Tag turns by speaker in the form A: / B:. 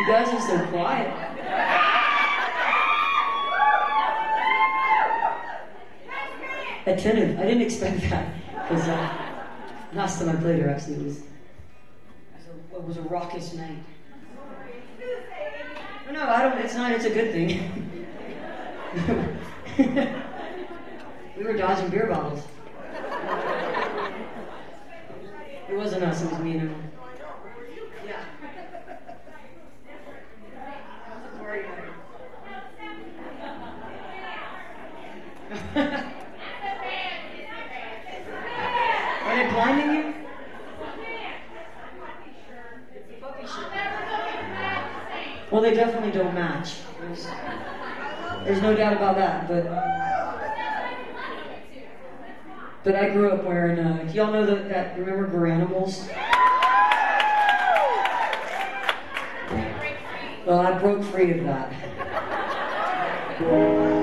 A: guys are so quiet. Attentive. I didn't expect that. Because last time I played her, actually, it was a raucous night. No, I don't. It's not. It's a good thing. We were dodging beer bottles. It wasn't us. It was me and him. Yeah. Are they blinding you? Well, they definitely don't match. There's no doubt about that. But I grew up wearing. Y'all know that? Remember Garanimals? Well, I broke free of that.